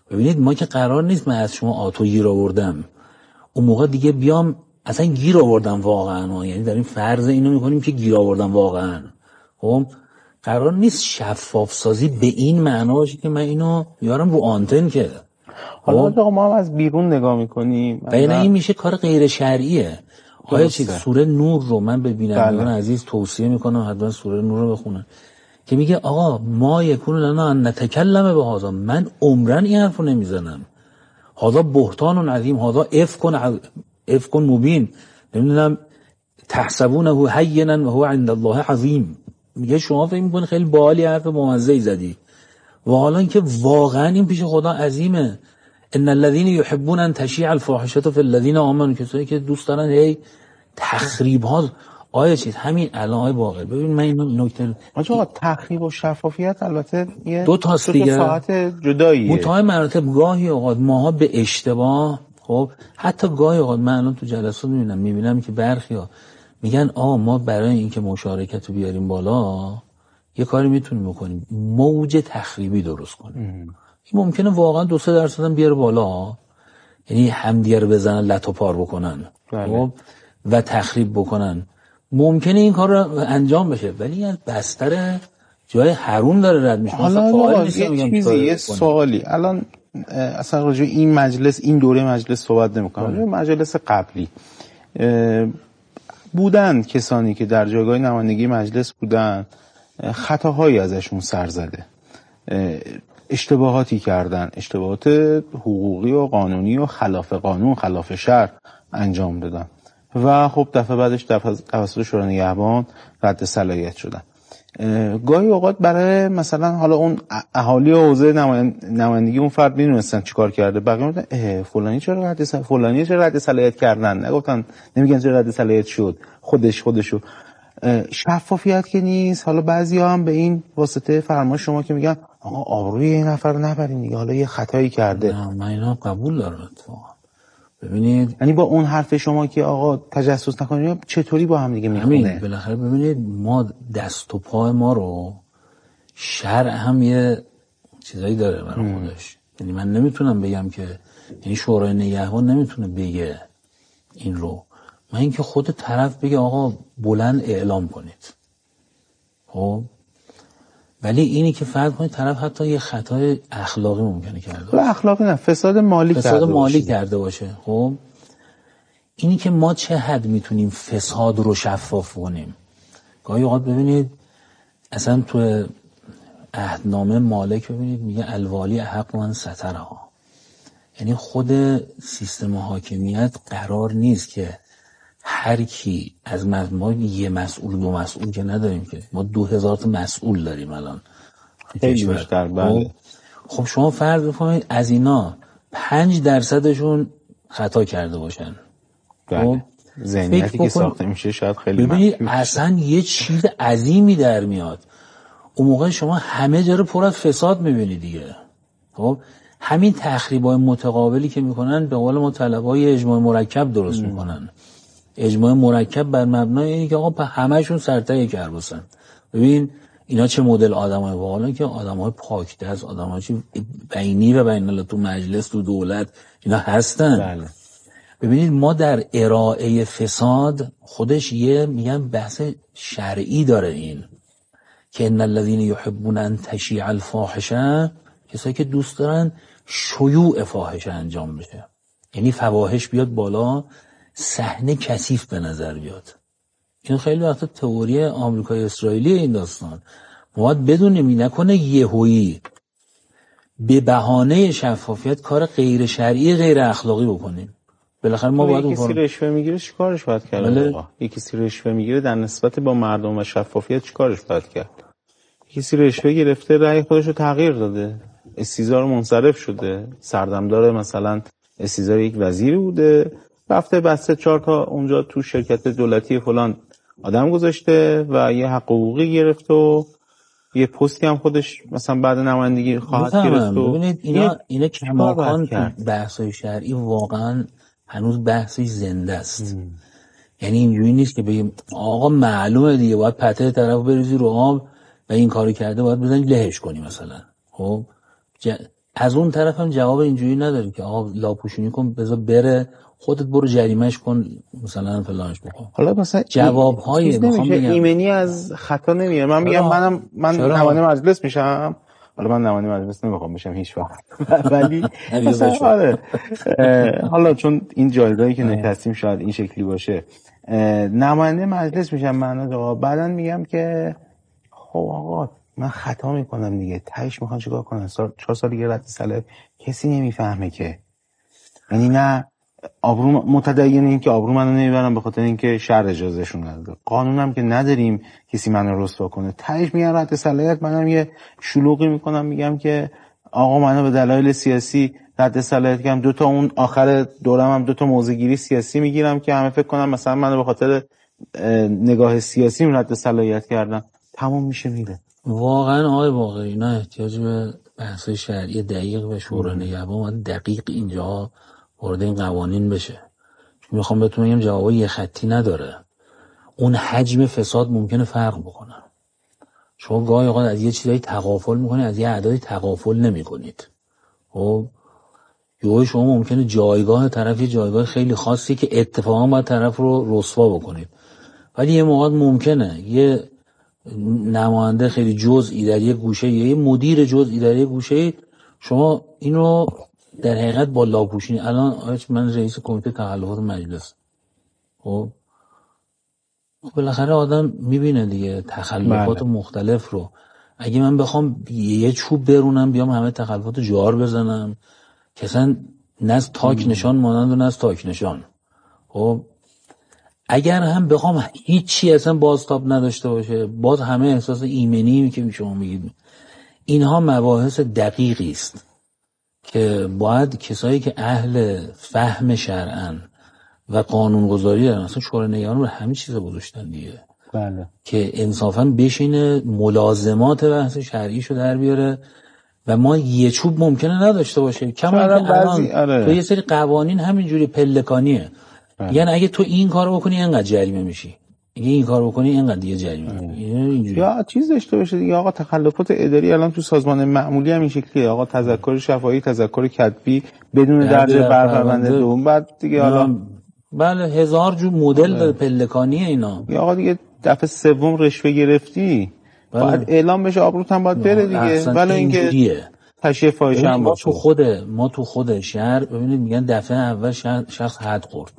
ببینید ما که قرار نیست من از شما آتو گیر آوردم اون موقع دیگه بیام اصلا گیر آوردم واقعا، یعنی داریم فرض اینو میکنیم که گیر آوردم واقعا. خب قرار نیست شفاف سازی به این معنا باشه که من اینو بیارم رو آنتن که حالا آقا ما هم از بیرون نگاه میکنیم و این این میشه کار غیر شرعیه. آیا چیز سوره نور رو من به بینندگان عزیز توصیه میکنم حتما سوره نور رو بخونن که میگه آقا ما یکون لنا ان نتکلم به هذا، من عمرن این حرفو نمیزنم، هذا بهتان عظیم، هذا افک افک مبین، نمیدونم تحسبونه هینا و هو عند الله عظیم. میگه شما فکر میکنید خیلی باحالی حرف بامزه‌ای زدی و حالا اینکه واقعا این پیش خدا عظیمه. ان الذين يحبون ان تشيع الفاحشه في الذين آمنوا، کسایی که دوست دارن هی تخریب ها. آیا چیز همین الان های باقر ببین من این نکته آقا تخریب و شفافیت البته یه دو تاست دیگه، ساعت جداییه. متای مراتب گاهی اوقات ماها به اشتباه، خب حتی گاهی اوقات من الان تو جلسات میبینم میبینم که برخیا میگن آ ما برای اینکه مشارکت رو بیاریم بالا یه کاری میتونیم بکنیم، موج تخریبی درست کنیم. این ممکنه واقعا دو سه درصد هم بیاره بالا، یعنی همدیگه رو بزنن لط و پار بکنن خب و تخریب بکنن. ممکنه این کار رو انجام بشه ولی از بستر جای حرون داره رد میشه. حالا یه چیزی یه سوالی الان اصلا راجع این مجلس این دوره مجلس صحبت نمی‌کنم، مجلس قبلی بودن کسانی که در جایگاه نمایندگی مجلس بودن خطاهایی ازشون سر زده، اشتباهاتی کردن، اشتباهات حقوقی و قانونی و خلاف قانون خلاف شرع انجام دادن و خب دفعه بعدش توسط شورای نگهبان رد صلاحیت شدن. گاهی اوقات برای مثلا حالا اون اهالی حوزه نمایندگی اون فرد میدونستن چیکار کرده، بقیه میگن فلانی چرا رد فلانی چرا رد صلاحیت کردن، نگفتن نمیگن چرا رد صلاحیت شد، خودش خودشو. شفافیت که نیست. حالا بعضیا هم به این واسطه فرمایش شما که میگن آقا آبروی این نفر رو نبرین دیگه، حالا یه خطایی کرده. نه من اینا قبول دارم اتفاقا. ببینید یعنی با اون حرف شما که آقا تجسس نکنید چطوری با هم دیگه میخونه؟ بالاخره ببینید ما دست و پای ما رو شرع هم یه چیزایی داره برای خودش. یعنی من نمیتونم بگم که یعنی شورای نگهبان نمیتونه بگه این رو، من اینکه خود طرف بگه آقا بلند اعلام کنید. خب ولی اینی که فرض کنید طرف حتی یه خطای اخلاقی ممکنه کرده باشه. اخلاقی نه، فساد مالی فساد کرده مالی باشه. کرده باشه. خب اینی که ما چه حد میتونیم فساد رو شفاف کنیم. گاهی اوقات ببینید اصلا تو عهدنامه مالک ببینید میگه الوالی احق من سترها، یعنی خود سیستم حاکمیت قرار نیست که هر کی از ما یه مسئول دو مسئول که نداریم که ما دو هزار تا مسئول داریم الان خیلی بیشتر. بله. خب شما فرض بکنید از اینا پنج درصدشون خطا کرده باشن. بله. ذهنیتی که ساخته میشه شاید خیلی ببینید اصلا یه چیز عظیمی در میاد. اون موقع شما همه جا رو پر از فساد میبینید دیگه. خب همین تخریبای متقابلی که میکنن به قول ما طلبای اجماع مرکب درست میکنن. اجماع مرکب بر مبنای اینه که آقا همه‌شون سرتای کرباسن. ببین اینا چه مدل آدمای واقعا که آدمای پاکدست، آدمای چی بینی و بین الله تو مجلس تو دولت اینا هستن. بله. ببینید ما در ارائه فساد خودش یه میگن بحث شرعی داره، این که ان الذين يحبون ان تشيع الفاحشه، کسایی که دوست دارن شیوع فاحشه انجام بشه، یعنی فواحش بیاد بالا، صحنه کثیف به نظر بیاد. این خیلی وقتا تئوری آمریکای اسرائیلی این داستان. ما باید بدونیم این نکنه یهویی به بهانه شفافیت کار غیر شرعی غیر اخلاقی بکنیم. بالاخره ما باید یکی رشوه میگیره چیکارش باید کرد؟ بله. یکی رشوه میگیره در نسبت با مردم و شفافیت چیکارش باید کرد؟ یکی رشوه گرفته رأی خودش رو تغییر داده، استیزار منصرف شده، سردمدار مثلا استیزار یک وزیری بوده، رفته بسته چهار تا اونجا تو شرکت دولتی فلان آدم گذاشته و یه حق حقوقی گرفت و یه پستی هم خودش مثلا بعد نمایندگی خواهد گرفت. ببینید اینا اینا کماکان تو بحث‌های شرعی واقعا هنوز بحثی زنده است. ام. یعنی اینجوری نیست که بگیم آقا معلومه دیگه باید پته طرفو بریزی رو آب و این کارو کرده باید بزنی لهش کنی مثلا. خب ج... از اون طرف هم جواب اینجوری نداری که آقا لاپوشونی کن بذار بره، خودت برو جریمهش کن مثلا فلانش بکن. حالا مثلا جواب‌های میخوام بگم ایمنی از خطا نمیاد. من میگم منم من نماینده مجلس میشم، حالا من نماینده مجلس نمیخوام بشم هیچ وقت، ولی مثلا آره حالا چون این جایگاهی که نشستیم شاید این شکلی باشه، نماینده مجلس میشم من آقا، بعداً میگم که خب آقا من خطا میکنم دیگه، تهش میخوان چیکار کنن؟ سال چهار سال دیگه رد صلاحیت کسی نمیفهمه که، یعنی نه آبرو متدین این که آبرو منو نمیبرن به خاطر اینکه شهر اجازهشون نداره، قانونم که نداریم کسی منو رسوا کنه، تهش میگن رد صلاحیت، منم یه شلوغی میکنم میگم که آقا منو به دلایل سیاسی رد صلاحیت کردم، دو تا اون آخر دورم هم دو تا موضع‌گیری سیاسی میگیرم که همه فکر کنم مثلا منو به خاطر نگاه سیاسی رد صلاحیت کردن، تموم میشه میره. واقعا آقای باقری نه احتیاج به بحث شرعی دقیق و شورای نگهبان دقیق اینجا وارد این قوانین بشه. میخوام بهتون بگم جواب یه خطی نداره. اون حجم فساد ممکنه فرق بکنه. شما گاهی اوقات از یه چیزایی تغافل میکنید، از یه اعدادی تغافل نمیکنید. خب یهو شما ممکنه جایگاه طرف یه جایگاه خیلی خاصی که اتفاقا باید طرف رو رسوا بکنید، ولی یه موقع ممکنه یه نماینده خیلی جزئی در یه گوشه یا یه مدیر جزئی در یه گوشه شما اینو در حقیقت با لاپوشینی، الان من رئیس کمیته تخلفات مجلس، خب بالاخره آدم میبینه دیگه تخلفات مختلف رو، اگه من بخوام یه چوب برونم بیام همه تخلفات جار بزنم که اصلا نه از تاک نشان مانند و نه از تاک نشان، خب اگر هم بخوام هیچی اصلا بازتاب نداشته باشه باز همه احساس ایمنی که شما میگید، اینها مباحث دقیقی است که باید کسایی که اهل فهم شرعن و قانونگذاری دارن، اصلا شورای نگهبان رو همین چیزا گذاشتن دیگه، بله، که انصافا بشینه ملازمات بحث شرعیشو در بیاره و ما یه چوب ممکنه نداشته باشه. کما اینکه الان آره. تو یه سری قوانین همینجوری پلکانیه، بله. یعنی اگه تو این کارو بکنی اینقدر جریمه میشی، اگه این کارو بکنی اینقدر دیگه جریمه میشی، یا چیز داشته باشه دیگه. آقا تخلفات اداری الان تو سازمان معمولی هم این شکلیه، آقا تذکر شفاهی، تذکر کتبی بدون درج بر پرونده دوم، بعد دیگه حالا بله هزار جو مدل داره پلکانیه اینا. یا آقا دیگه دفعه سوم رشوه گرفتی بله. باید اعلام بشه، آبروت هم باید بره دیگه، ولی اینکه تشریح فاحشه هم باشه. تو خود ما تو خود شهر ببینید میگن دفعه اول شخص حد خورد،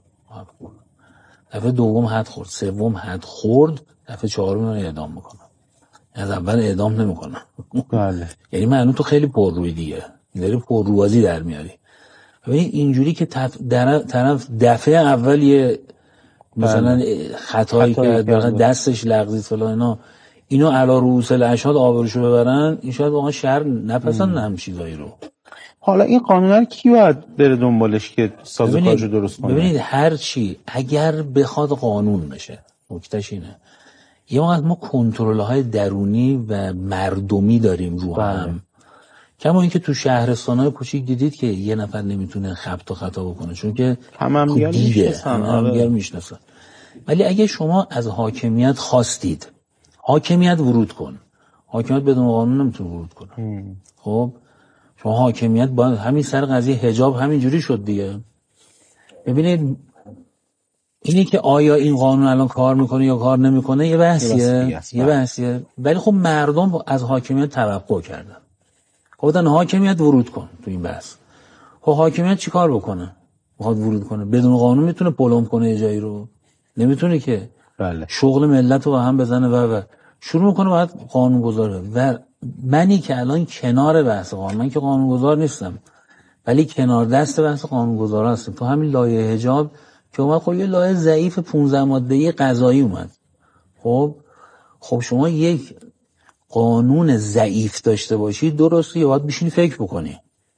دفعه دوم حد خورد، سوم حد خورد، دفعه چهارم رو اعدام میکنن، از اول اعدام نمیکنن. بله. یعنی معنی تو خیلی پررویی دیگه، داری پرروازی در میاری. ببین اینجوری که طرف دفعه اول یه مثلا خطایی کرد، دستش لغزید فلان اینا، اینو علی رؤوس الاشهاد آبروشو ببرن، این شاید واقعا شهر نپسند هم چیزایی رو. حالا این قانون رو کی باید بره دنبالش که سازوکارشو درست کنه؟ ببینید هر چی اگر بخواد قانون بشه، نکتهش اینه یه وقت ما کنترل‌های درونی و مردمی داریم رو هم، کما اینکه تو شهرستان‌های کوچیک دیدید که یه نفر نمیتونه خبط و خطا بکنه چون که همه دیگه میشناسن، همه میشناسن. ولی اگه شما از حاکمیت خواستید حاکمیت ورود کن، حاکمیت بدون قانون نمیتونه ورود کنه. هم. خب شما حاکمیت باید همین سر قضیه حجاب همینجوری شد دیگه. ببینید اینی که آیا این قانون الان کار میکنه یا کار نمیکنه یه بحثیه، یه بحثیه، ولی خب مردم از حاکمیت توقع کردن، گفتن حاکمیت ورود کن تو این بحث. خب حاکمیت چیکار بکنه؟ میخواد ورود کنه بدون قانون میتونه پلم کنه یه جایی رو؟ نمیتونه که. بله. شغل ملت رو هم بزنه و و شروع میکنه باید قانون گذاره. و منی که الان کنار بحث قانون، من که قانون گذار نیستم ولی کنار دست بحث قانون گذار هستم. تو همین لایحه حجاب که اومد، خب یه لایحه ضعیف پانزده ماده‌ای قضایی اومد. خب خب شما یک قانون ضعیف داشته باشی درسته، یا باید بشینی فکر بکنی.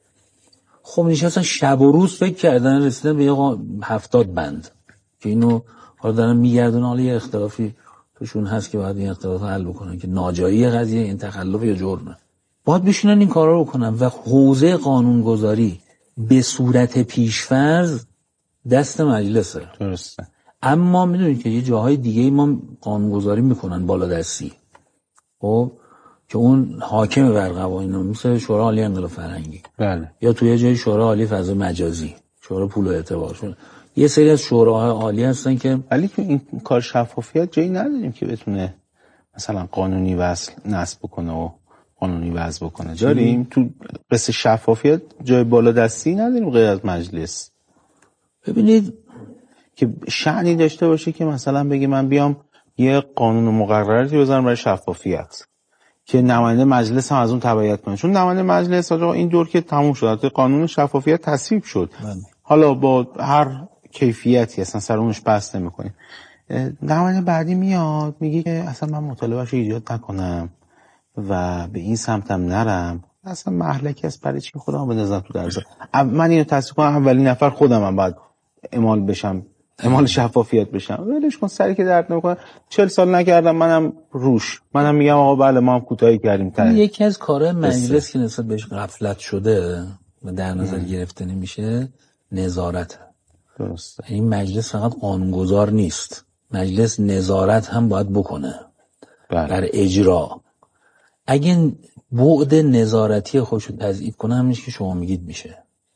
خب نشستن شب و روز فکر کردن رسیدن به یه هفتاد بند که اینو حالا دارن میگردن، حالا یه اختلافی توشون هست که باید این اختلاف حل بکنن که ناجایی قضیه این تخلف یا جرمه، باید بشینن این کارا رو بکنن. و حوزه قانونگذاری به صورت پیشفرض دست مجلسه، درسته. اما میدونید که یه جاهای دیگه ما قانونگذاری میکنن بالا دستی، خب که اون حاکم بر قوانین، مثل شورای عالی انقلاب فرهنگی، بله، یا توی جای شورای عالی فضای مجازی، شورای پول و اعتبار، شورا. یه سری از شوراهای عالی هستن که ولی تو این کار شفافیت جایی نداریم که بتونه مثلا قانونی وصل نصب بکنه و قانونی وضع بکنه. داریم تو قصه شفافیت جای بالا دستی نداریم غیر از مجلس. ببینید که شأنی داشته باشه که مثلا بگه من بیام یه قانون مقرراتی بذارم برای شفافیت که نماینده مجلس هم از اون تبعیت کنه، چون نماینده مجلس آقا این دور که تموم شد، قانون شفافیت تصویب شد، من. حالا با هر کیفیتی اصلا سر اونش بحث نمی‌کنیم. نماینده بعدی میاد میگه که اصلا من مطالبه‌اش ایجاد نکنم و به این سمتم نرم، اصلا محلکی است، برای چی خودم بندازم تو درزا. من اینو تصدیق کنم اولین نفر خودم هم باید اعمال بشم، اعمال شفافیت بشم. ولش کن، سری که درد نمیکنه. چهل سال نکردم، منم روش منم میگم آقا بله ما هم کوتاهی کردیم. تا یکی از کارهای مجلس که نسبت بهش غفلت شده و در نظر ام. گرفته نمیشه نظارت. درسته. این مجلس فقط قانونگذار نیست، مجلس نظارت هم باید بکنه بله. بر اجرا. اگه بعد نظارتی خودش رو تضعیف کنه، همینش که شما میگید میشه.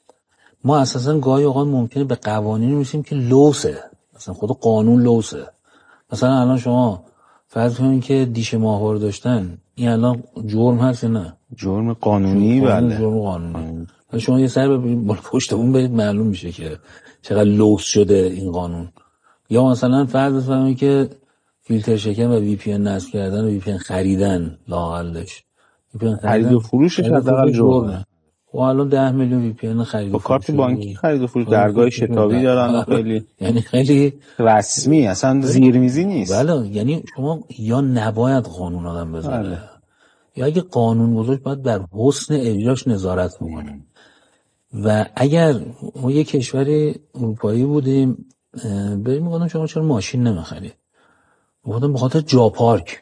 ما اساسا گاهی اوقات ممکنه به قوانین میرسیم که لوسه، مثلا خود قانون لوسه. مثلا الان شما فرض کنید که دیش ماهواره داشتن، این الان جرم هست یا نه؟ جرم قانونی بله. جرم قانونی. ولی شما یه سر بالا پشت اون برید معلوم میشه که چقدر لوس شده این قانون. یا مثلا فرض کنید که فیلتر شکن و وی پی ان نصب کردن و وی پی ان خریدن لااقلش. وی پی ان خرید و فروشش حداقل جرمه. و الان ده میلیون وی پی ان خرید و فروش. با کارت بانکی خرید و فروش، درگاه شتابی دارن، خیلی یعنی خیلی رسمی، اصلا زیرمیزی نیست. بله، یعنی شما یا نباید قانون آدم بذاره یا اگه قانون گذاشت باید بر حسن اجراش نظارت بکنه. و اگر ما یه کشور اروپایی بودیم، بریم میگفتم شما چرا ماشین نمیخرید؟ میگفتم به خاطر جا پارک.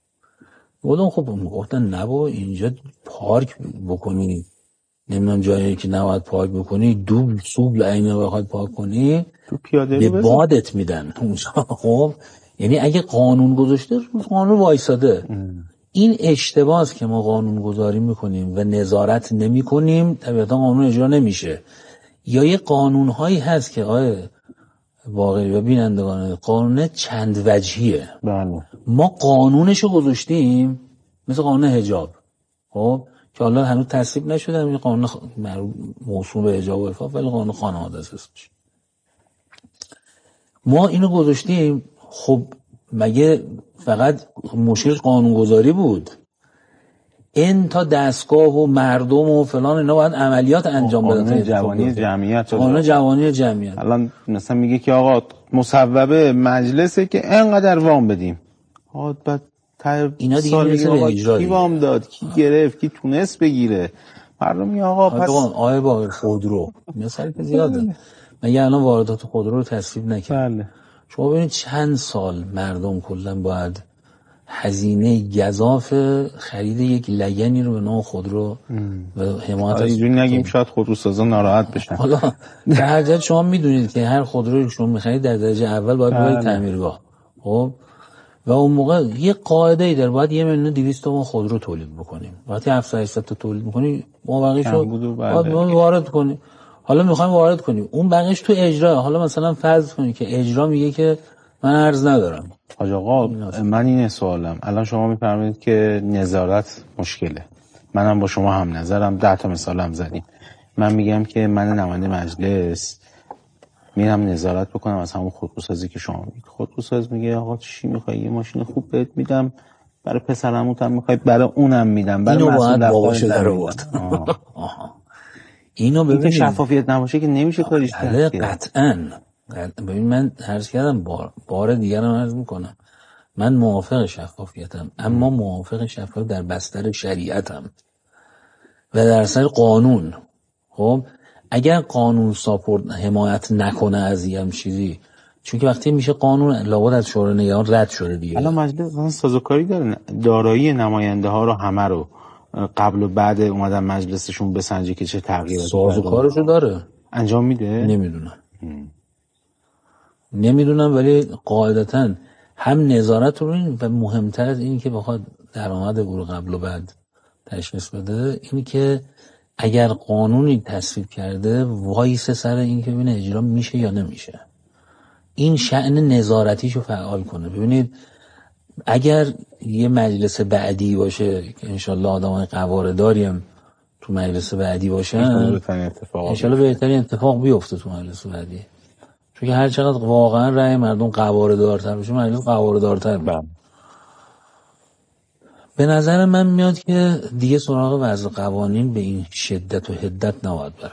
میگفتم خب میگفتن نبا اینجا پارک بکنی، نمیدونم جایی که نباید پارک بکنی، دوبل سوبل اینه بخواد پارک کنی تو پیاده به بادت میدن اونجا. خب یعنی اگه قانون گذاشته، قانون وایساده. ام. این اشتباهه که ما قانون گذاری میکنیم و نظارت نمیکنیم، طبیعتا قانون اجرا نمیشه. یا یه قانون هایی هست که آیه واقعی و بینندگان، قانون چند وجهیه. بله. ما قانونشو گذاشتیم مثل قانون حجاب، خب که حالا هنوز تصویب نشده، این قانون خ... موسوم به حجاب و عفاف، ولی قانون خانواده است. ما اینو گذاشتیم. خب مگه فقط مشکل قانونگذاری بود؟ این تا دستگاه و مردم و فلان اینا باید عملیات انجام بده. قانون جوانی جمعیت، قانون جوانی جمعیت الان مثلا میگه که آقا مصوبه مجلسه که اینقدر وام بدیم. آقا بعد تا اینا دیگه میرسه به اجرا. کی وام داد، کی گرفت، کی تونست بگیره؟ مردم میگه آقا پس آقا با خودرو مثلا که زیاده. مگه الان واردات خودرو رو تصویب نکرد؟ بله. شما ببینید چند سال مردم کلا باید هزینه گزاف خرید یک لگنی رو به نام خودرو و حمایت از اینجوری نگیم شاید خودروسازا ناراحت بشن. حالا در هر جهت شما میدونید که هر خودرویی که شما میخرید در درجه اول باید بره تعمیرگاه. خب و اون موقع یه قاعده ای داره، باید یه میلیون و دویست تومان خودرو تولید بکنیم. وقتی هفتصد هشتصد تا تولید می‌کنی، ما بقیه‌شو باید وارد کنیم. حالا میخوایم وارد کنیم، اون بقیه‌اش تو اجرا. حالا مثلا فرض کنید که اجرا میگه که من عرض ندارم. حاج آقا من این سوالم، الان شما میفرمایید که نظارت مشکله، منم با شما هم نظرم، ده تا مثال هم زدیم. من میگم که من نماینده مجلس میرم نظارت بکنم از همون خودروسازی که شما میگید. خودروساز میگه آقا چی میخوای، یه ماشین خوب بهت میدم، برای پسرموت هم میخوای، برای اونم میدم، برای مسئول باباش در آورد. اینو ببین شفافیت نباشه که نمیشه کاریش کرد. قطعاً. ببین من عرض کردم، بار بار دیگه هم عرض میکنم، من موافق شفافیتم، اما موافق شفاف در بستر شریعتم و در سر قانون. خب اگر قانون ساپورت حمایت نکنه از این چیزی، چون که وقتی میشه قانون لابد از شورای نگهبان رد شده دیگه. الان مجلس سازوکاری داره، دارایی نماینده ها رو همه رو قبل و بعد اومدن مجلسشون بسنجه که چه تغییراتی سازوکارشو داره، انجام میده. نمیدونم نمیدونم ولی قاعدتاً هم نظارت رو این و مهمتر از این که بخواد درآمد او رو قبل و بعد تشخیص بده، این که اگر قانونی تصویب کرده وایس سر این که ببینه اجرا میشه یا نمیشه، این شأن نظارتیشو فعال کنه. ببینید اگر یه مجلس بعدی باشه که انشالله آدمای قواره‌داری هم تو مجلس بعدی باشن، انشالله بهترین اتفاق بیفته تو مجلس بعدی، چون که هر چقدر واقعا رأی مردم قواره‌دارتر باشه مجلس قواره‌دارتر میشه. به نظر من میاد که دیگه سراغ وضع قوانین به این شدت و حدت نباید برن.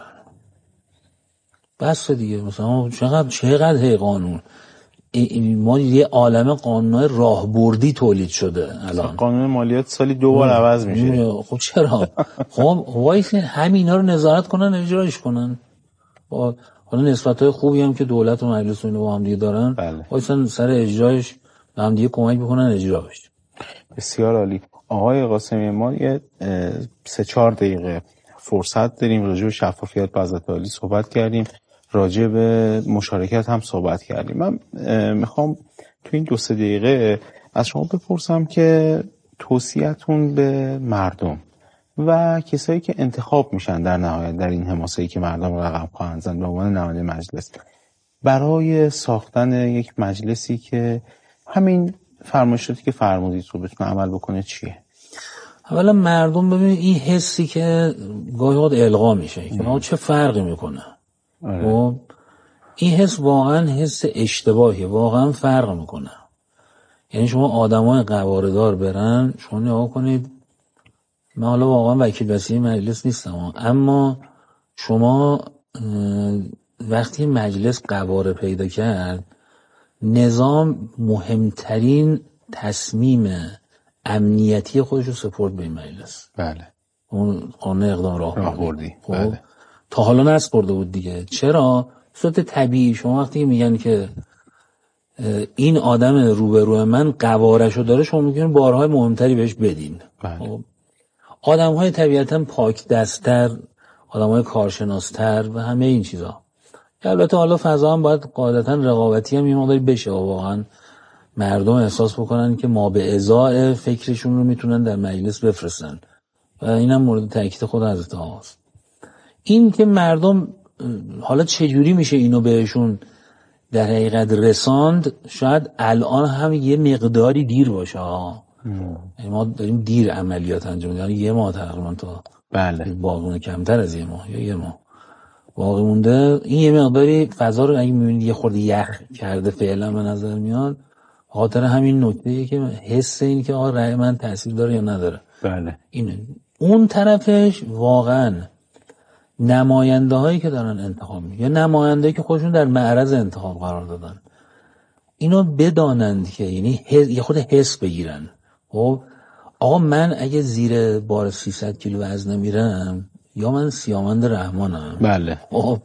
بس دیگه مثلا چقدر چقدر هی قانون، ما یه عالم قانون راهبردی تولید شده الان. قانون مالیات سالی دو بار عوض میشه. خب چرا؟ خب وایس همینا رو نظارت کنن اجراش کنن. با حالا نسبت‌های خوبی هم که دولت و مجلس اینو با هم دیگه دارن، بله. وایسن سر اجراش به هم دیگه کمک بکنن اجرا بشه. بسیار عالی. آقای قاسمی، ما یه سه چهار دقیقه فرصت داریم، راجع به شفافیت با حضرت عالی صحبت کردیم، راجع به مشارکت هم صحبت کردیم. من میخوام تو این دو سه دقیقه از شما بپرسم که توصیه‌تون به مردم و کسایی که انتخاب میشن در نهایت در این حماسه‌ای که مردم رقم خواهند زد به عنوان نماینده مجلس، برای ساختن یک مجلسی که همین فرمایشاتی که فرمودید رو بتونه عمل بکنه چیه؟ اولا مردم ببینید این حسی که گاهی وقت القا میشه که ما چه فرقی میکنه، خب این حس واقعا حس اشتباهیه، واقعا فرق میکنه. یعنی شما آدمای قواره‌دار برن، شما نگاه کنید، من حالا واقعا وکیل وصی مجلس نیستم، اما شما وقتی مجلس قواره پیدا کرد، نظام مهمترین تصمیم امنیتی خودش رو سپرد به این مجلس. بله. اون قانون اقدام راهبردی. خب بله. تا حالا نسپرده بود دیگه. چرا؟ صورت طبیعی شما وقتی میگن که این آدم روبرو من قوارشو داره، شما میگین بارهای مهمتری بهش بدین. بله. آدم‌های طبیعتاً پاک دست‌تر، آدم‌های کارشناس‌تر و همه این چیزا. البته حالا فضا هم باید قاعدتاً رقابتی هم یه مقداری بشه و واقعاً مردم احساس بکنن که ما به ازای فکرشون رو میتونن در مجلس بفرستن و اینم مورد تاکید خود حضرت آقاست. این که مردم حالا چجوری میشه اینو بهشون در حقیقت رساند، شاید الان هم یه مقداری دیر باشه ها. ما داریم دیر عملیات انجام میدیم، یعنی یه ماه تقریبا تا بله باقی کمتر از یه ماه یا یه ماه باقی مونده. این یه مقداری فضا رو اگه میبینید یه خورده یخ کرده فعلا به نظر میاد، خاطر همین نکته‌ایه که حس این که آقا رأی من تاثیر داره یا نداره. بله. اینه. اون طرفش واقعا نماینده هایی که دارن انتخاب میکنن یا نماینده‌ای که خودشون در معرض انتخاب قرار دادن، اینو بدانند که یعنی یه خود حس بگیرن. خب آقا من اگه زیر بار سیصد کیلو وزن میرم، یا من سیامند رحمانم، بله خب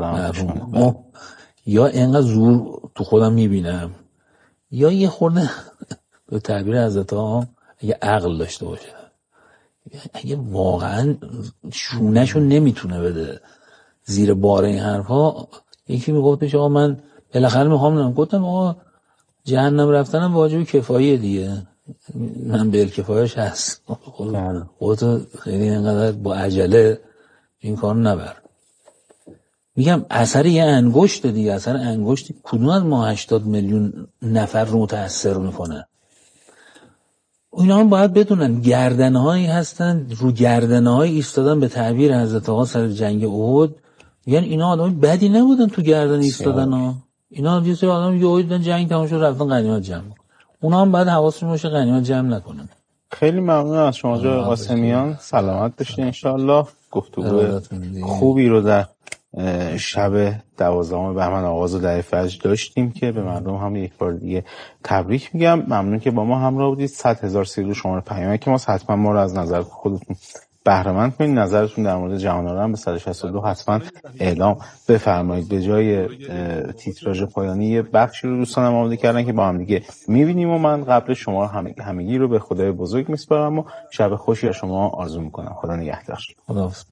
یا اینقدر زور تو خودم میبینم، یا یه خورده به تعبیر حضرت ها اگه عقل داشته باشه، اگه واقعا شونهشو نمیتونه بده زیر بار این حرفا. یکی میگفتش آقا من بالاخره میخوام نم گفتم آقا جهنم رفتنم واجب کفاییه دیگه، من به کفایش هست، خودت خیلی اینقدر با عجله این کار نبر. میگم اثر یه انگشت دیگه، اثر انگشت کدوم از ما هشتاد میلیون نفر رو متاثر میکنه. اینا هم باید بدونن گردنهایی هستن، رو گردنهایی ایستادن به تعبیر حضرت آقا سر جنگ احد. یعنی اینا آدم بدی نبودن تو گردن ایستادن ها. اینا یه سری آدم یهو دیدن جنگ تمام شد رفتن غنیمت جمع. اونا هم باید حواسشون باشه غنیمت جمع نکنن. خیلی ممنون از شما جناب قاسمیان، سلامت باشین ان شاء الله. گفتگو خوبی رو در شب دوازدهم بهمن آغاز و در فجر داشتیم که به مردم هم یک بار دیگه تبریک میگم. ممنون که با ما همراه بودید. صد هزار سی دو شماره پیامک که ما حتما ما رو از نظر خودتون بهره مند کنید. نظرتون در مورد جهان آرا هم به صد و شصت و دو حتما اعلام بفرمایید. به جای تیتراژ پایانی یه بخشی رو دوستانم آماده کردن که با هم دیگه میبینیم و من قبل شما همگی, همگی رو به خدای بزرگ میسپارم و شب خوشی از شما آرزو میکنم. خدا نگهدار. خداحافظ.